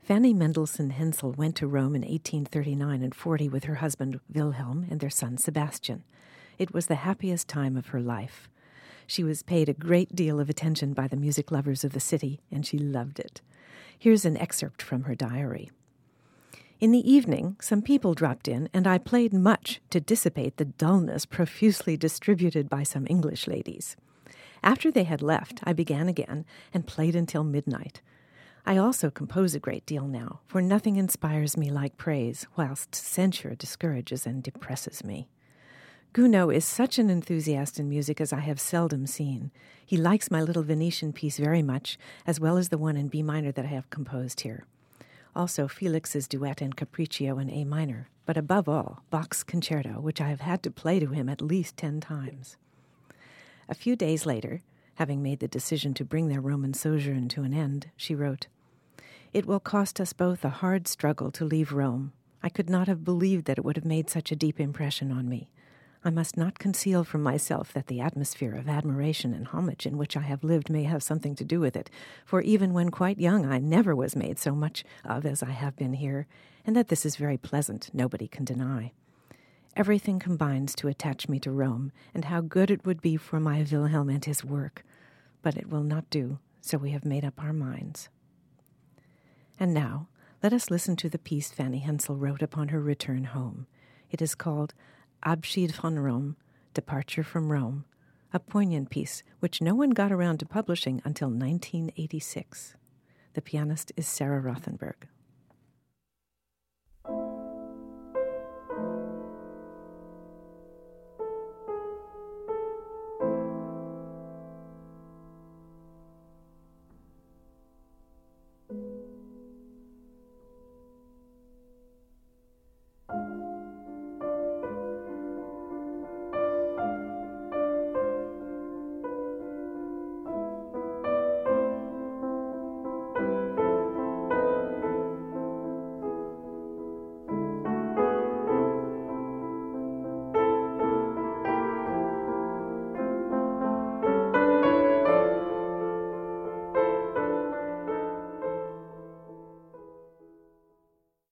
Fanny Mendelssohn Hensel went to Rome in 1839 and 40 with her husband Wilhelm and their son Sebastian. It was the happiest time of her life. She was paid a great deal of attention by the music lovers of the city, and she loved it. Here's an excerpt from her diary. In the evening, some people dropped in, and I played much to dissipate the dullness profusely distributed by some English ladies. After they had left, I began again and played until midnight. I also compose a great deal now, for nothing inspires me like praise, whilst censure discourages and depresses me. Gounod is such an enthusiast in music as I have seldom seen. He likes my little Venetian piece very much, as well as the one in B minor that I have composed here. Also Felix's duet and capriccio in A minor, but above all, Bach's concerto, which I have had to play to him at least 10 times. A few days later, having made the decision to bring their Roman sojourn to an end, she wrote, "It will cost us both a hard struggle to leave Rome. I could not have believed that it would have made such a deep impression on me. I must not conceal from myself that the atmosphere of admiration and homage in which I have lived may have something to do with it, for even when quite young I never was made so much of as I have been here, and that this is very pleasant, nobody can deny. Everything combines to attach me to Rome, and how good it would be for my Wilhelm and his work. But it will not do, so we have made up our minds." And now, let us listen to the piece Fanny Hensel wrote upon her return home. It is called Abschied von Rom, Departure from Rome, a poignant piece which no one got around to publishing until 1986. The pianist is Sarah Rothenberg.